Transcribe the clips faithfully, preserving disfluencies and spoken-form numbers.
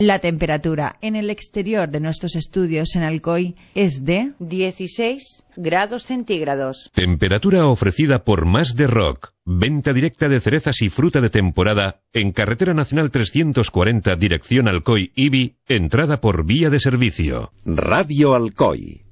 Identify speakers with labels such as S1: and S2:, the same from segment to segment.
S1: La temperatura en el exterior de nuestros estudios en Alcoy es de
S2: dieciséis grados centígrados.
S3: Temperatura ofrecida por Más de Rock. Venta directa de cerezas y fruta de temporada en Carretera Nacional trescientos cuarenta, dirección Alcoy-Ibi, entrada por vía de servicio.
S4: Radio Alcoy.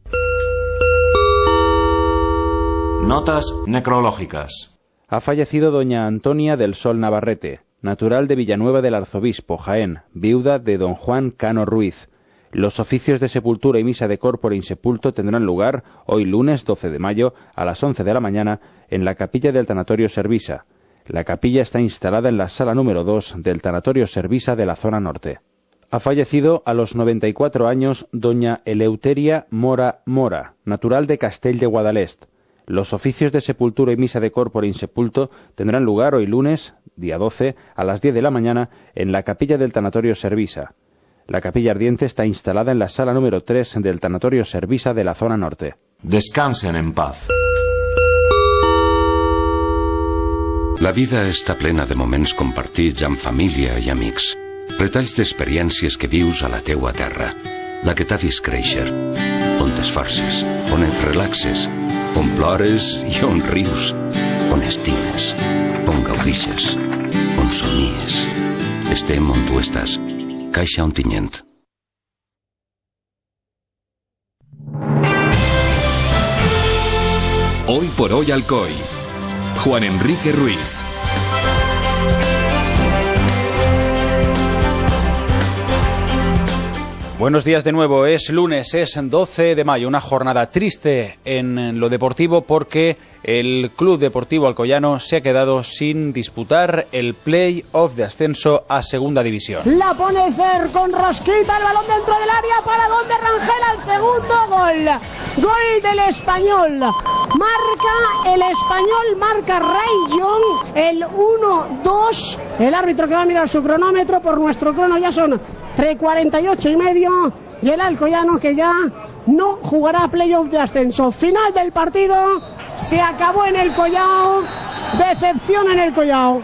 S5: Notas necrológicas.
S6: Ha fallecido doña Antonia del Sol Navarrete, natural de Villanueva del Arzobispo, Jaén, viuda de don Juan Cano Ruiz. Los oficios de sepultura y misa de corpore insepulto tendrán lugar hoy lunes doce de mayo a las once de la mañana en la capilla del Tanatorio Servisa. La capilla está instalada en la sala número dos del Tanatorio Servisa de la zona norte. Ha fallecido a los noventa y cuatro años doña Eleuteria Mora Mora, natural de Castell de Guadalest. Los oficios de sepultura y misa de corpore insepulto tendrán lugar hoy lunes, día doce, a las diez de la mañana, en la capilla del Tanatorio Servisa. La capilla ardiente está instalada en la sala número tres del Tanatorio Servisa de la zona norte.
S5: Descansen en paz.
S7: La vida està plena de moments compartits amb família i amics. Retalls d'experiències que vius a la teua terra. La que t'ha vist créixer. On t'esforces, on et relaxes, on plores i on rius, on estimes, on gaudixes, on somies. Estem on tu estàs. Caixa Ontinyent.
S8: Hoy por hoy Alcoy. Juan Enrique Ruiz.
S6: Buenos días de nuevo, es lunes, es doce de mayo, una jornada triste en lo deportivo porque el Club Deportivo Alcoyano se ha quedado sin disputar el play-off de ascenso a Segunda División.
S9: La pone Fer con rosquita, el balón dentro del área, para donde Rangel al segundo gol. Gol del Español. Marca el Español, marca Ray Young, el uno dos. El árbitro que va a mirar su cronómetro, por nuestro crono ya son tres cuarenta y ocho y medio, y el Alcoyano que ya no jugará playoff de ascenso. Final del partido, se acabó en el Collao, decepción en el Collao.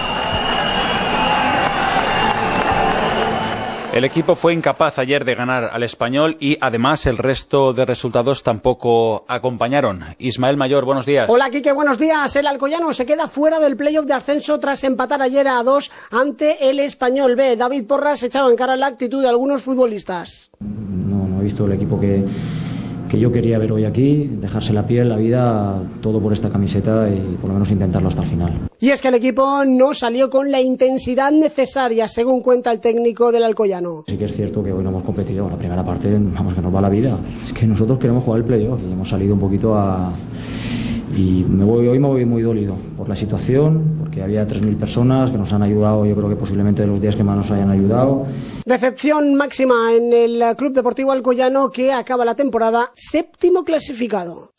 S6: El equipo fue incapaz ayer de ganar al Español y además el resto de resultados tampoco acompañaron. Ismael Mayor, buenos días.
S9: Hola Quique, buenos días. El Alcoyano se queda fuera del playoff de ascenso tras empatar ayer a dos ante el Español B. David Porras echaba en cara la actitud de algunos futbolistas.
S10: No, no he visto el equipo que, que yo quería ver hoy aquí, dejarse la piel, la vida, todo por esta camiseta y por lo menos intentarlo hasta el final.
S9: Y es que el equipo no salió con la intensidad necesaria, según cuenta el técnico del Alcoyano.
S10: Sí que es cierto que hoy no hemos competido, la primera parte, vamos, que nos va la vida. Es que nosotros queremos jugar el playoff y hemos salido un poquito a... Y me voy, hoy me voy muy dolido por la situación, porque había tres mil personas que nos han ayudado, yo creo que posiblemente de los días que más nos hayan ayudado.
S9: Decepción máxima en el Club Deportivo Alcoyano, que acaba la temporada séptimo clasificado.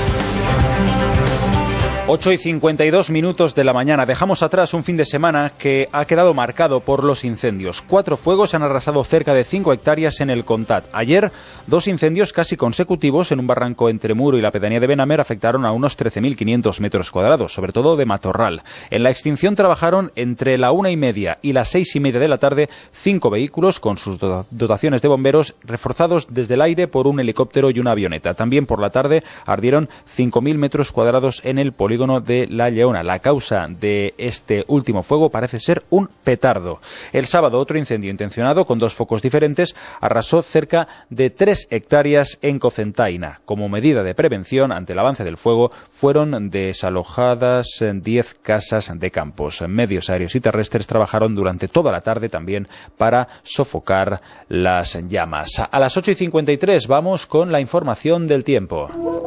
S6: ocho y cincuenta y dos minutos de la mañana. Dejamos atrás un fin de semana que ha quedado marcado por los incendios. Cuatro fuegos han arrasado cerca de cinco hectáreas en el Contat. Ayer, dos incendios casi consecutivos en un barranco entre Muro y la pedanía de Benamer afectaron a unos trece mil quinientos metros cuadrados, sobre todo de matorral. En la extinción trabajaron entre la una y media y las seis y media de la tarde cinco vehículos con sus dotaciones de bomberos reforzados desde el aire por un helicóptero y una avioneta. También por la tarde ardieron cinco mil metros cuadrados en el polígono de La Lleona. La causa de este último fuego parece ser un petardo. El sábado otro incendio intencionado con dos focos diferentes arrasó cerca de tres hectáreas en Cocentaina. Como medida de prevención ante el avance del fuego fueron desalojadas diez casas de campos. Medios aéreos y terrestres trabajaron durante toda la tarde también para sofocar las llamas. A las ocho y cincuenta y tres vamos con la información del tiempo.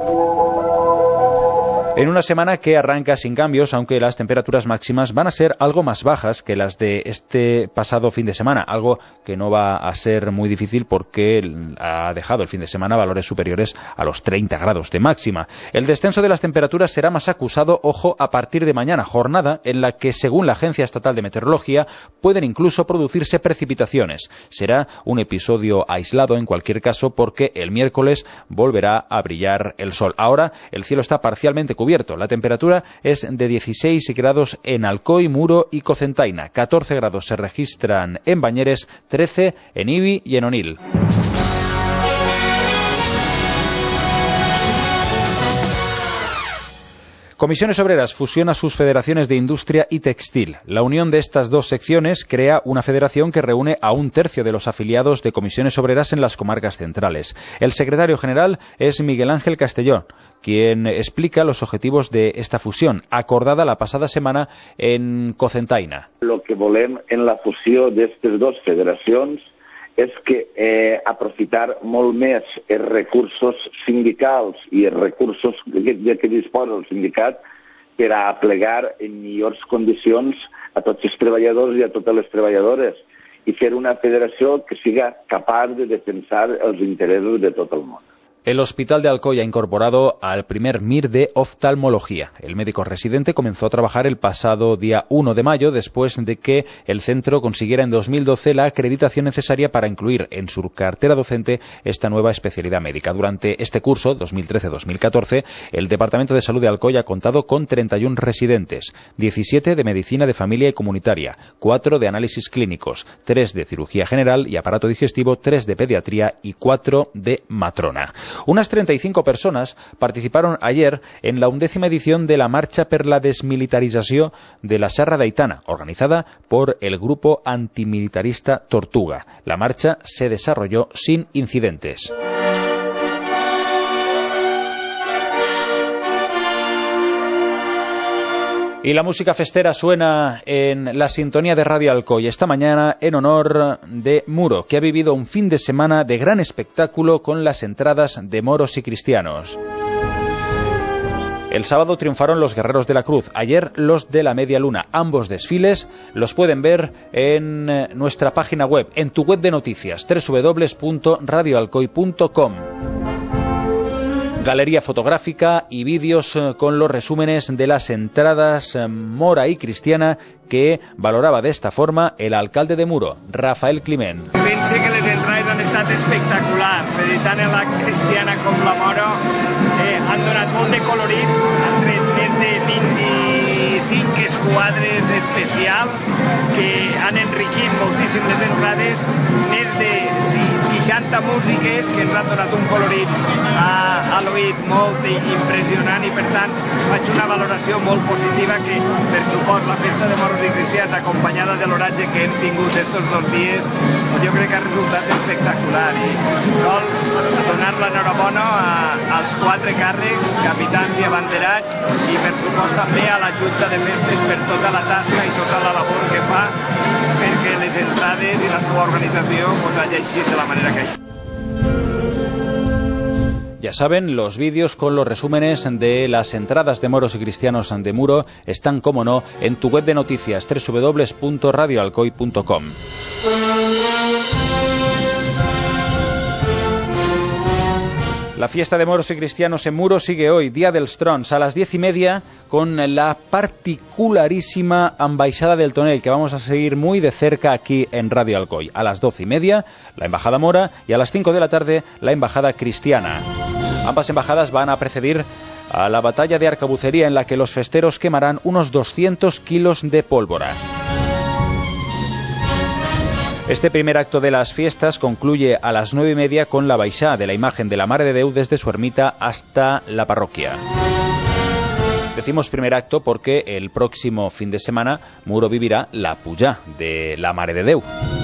S6: En una semana que arranca sin cambios, aunque las temperaturas máximas van a ser algo más bajas que las de este pasado fin de semana, algo que no va a ser muy difícil porque ha dejado el fin de semana valores superiores a los treinta grados de máxima. El descenso de las temperaturas será más acusado, ojo, a partir de mañana, jornada en la que, según la Agencia Estatal de Meteorología, pueden incluso producirse precipitaciones. Será un episodio aislado en cualquier caso porque el miércoles volverá a brillar el sol. Ahora el cielo está parcialmente cubierto descubierto. La temperatura es de dieciséis grados en Alcoy, Muro y Cocentaina. catorce grados se registran en Bañeres, trece en Ibi y en Onil. Comisiones Obreras fusiona sus federaciones de industria y textil. La unión de estas dos secciones crea una federación que reúne a un tercio de los afiliados de Comisiones Obreras en las comarcas centrales. El secretario general es Miguel Ángel Castellón, quien explica los objetivos de esta fusión, acordada la pasada semana en Cocentaina.
S11: Lo que volem en la fusió d'aquestes dues federacions és que eh, aprofitar molt més els recursos sindicals i els recursos que, que disposa el sindicat per a plegar en millors condicions a tots els treballadors i a totes les treballadores i fer una federació que siga capaç de defensar els interessos de tot el món.
S6: El Hospital de Alcoy ha incorporado al primer M I R de oftalmología. El médico residente comenzó a trabajar el pasado día uno de mayo, después de que el centro consiguiera en dos mil doce la acreditación necesaria para incluir en su cartera docente esta nueva especialidad médica. Durante este curso, dos mil trece dos mil catorce, el Departamento de Salud de Alcoy ha contado con treinta y uno residentes, diecisiete de medicina de familia y comunitaria, cuatro de análisis clínicos, tres de cirugía general y aparato digestivo, tres de pediatría y cuatro de matrona. Unas treinta y cinco personas participaron ayer en la undécima edición de la Marcha per la Desmilitarizació de la Serra d'Aitana, organizada por el grupo antimilitarista Tortuga. La marcha se desarrolló sin incidentes. Y la música festera suena en la sintonía de Radio Alcoy esta mañana en honor de Muro, que ha vivido un fin de semana de gran espectáculo con las entradas de moros y cristianos. El sábado triunfaron los Guerreros de la Cruz, ayer los de la Media Luna. Ambos desfiles los pueden ver en nuestra página web, en tu web de noticias, doble u doble u doble u punto radio alcoy punto com. Galería fotográfica y vídeos con los resúmenes de las entradas mora y cristiana que valoraba de esta forma el alcalde de Muro, Rafael Climent.
S12: Pense que les entrades han estat espectaculars, per tant la cristiana com la mora eh, han donat molt de colorit, han tret més de vint-i-cinc esquadres especials que han enriquit moltíssim les entrades, més de seixanta músiques que ens han donat un colorit a, a l'oït molt impressionant i per tant faig una valoració molt positiva que per suport la festa de moros i cristians acompanyada de l'oratge que hem tingut estos dos dies jo crec que ha resultat espectacular i sol donar l'enhorabona als quatre càrrecs, capitans i abanderats i per suport també a la Junta de Festes per tota la tasca i tota la labor que fa perquè les entrades i la seva organització pues, hagi eixit de la manera que eixit.
S6: Ya saben, los vídeos con los resúmenes de las entradas de moros y cristianos de Muro están, como no, en tu web de noticias, doble u doble u doble u punto radio alcoy punto com. La fiesta de moros y cristianos en Muro sigue hoy, Día dels Trons, a las diez y media, con la particularísima Ambaixada del Tonel, que vamos a seguir muy de cerca aquí en Radio Alcoy. A las doce y media, la Embajada Mora, y a las cinco de la tarde, la Embajada Cristiana. Ambas embajadas van a precedir a la batalla de arcabucería, en la que los festeros quemarán unos doscientos kilos de pólvora. Este primer acto de las fiestas concluye a las nueve y media con la baixada de la imagen de la Mare de Déu desde su ermita hasta la parroquia. Decimos primer acto porque el próximo fin de semana Muro vivirá la Pujá de la Mare de Déu.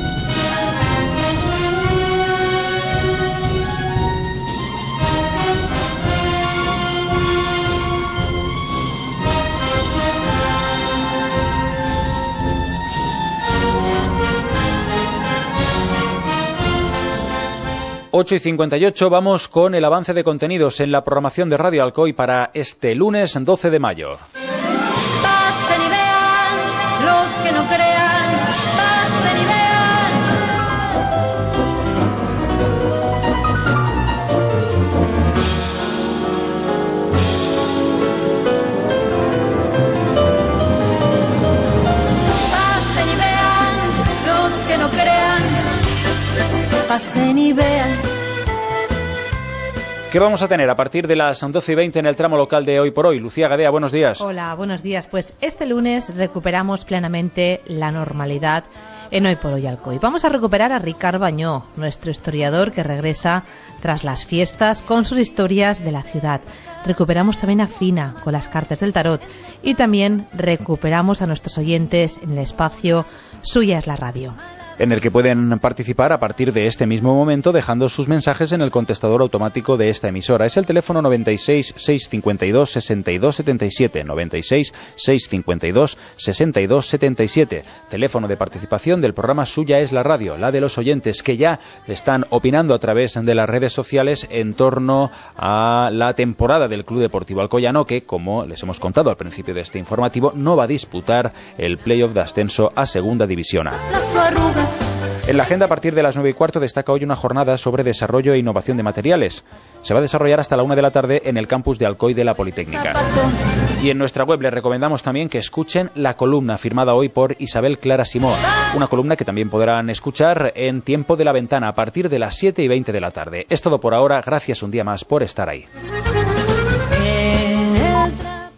S6: ocho y cincuenta y ocho, vamos con el avance de contenidos en la programación de Radio Alcoy para este lunes doce de mayo.
S13: Pasen y vean los que no crean, pasen y vean. Pasen y vean los que no crean, pasen y vean.
S6: ¿Qué vamos a tener a partir de las doce y veinte en el tramo local de Hoy por Hoy? Lucía Gadea, buenos días.
S14: Hola, buenos días. Pues este lunes recuperamos plenamente la normalidad en Hoy por Hoy Alcoy. Vamos a recuperar a Ricard Bañó, nuestro historiador que regresa tras las fiestas con sus historias de la ciudad. Recuperamos también a Fina con las cartas del tarot y también recuperamos a nuestros oyentes en el espacio Suya es la radio,
S6: en el que pueden participar a partir de este mismo momento dejando sus mensajes en el contestador automático de esta emisora. Es el teléfono noventa y seis, seiscientos cincuenta y dos, sesenta y dos setenta y siete, noventa y seis, seiscientos cincuenta y dos, sesenta y dos setenta y siete. Teléfono de participación del programa Suya es la radio, la de los oyentes que ya están opinando a través de las redes sociales en torno a la temporada del Club Deportivo Alcoyano, que, como les hemos contado al principio de este informativo, no va a disputar el playoff de ascenso a Segunda División A. En la agenda, a partir de las nueve y cuarto, destaca hoy una jornada sobre desarrollo e innovación de materiales. Se va a desarrollar hasta la una de la tarde en el campus de Alcoy de la Politécnica. Y en nuestra web les recomendamos también que escuchen la columna firmada hoy por Isabel Clara Simó. Una columna que también podrán escuchar en Tiempo de la Ventana a partir de las siete y veinte de la tarde. Es todo por ahora. Gracias un día más por estar ahí.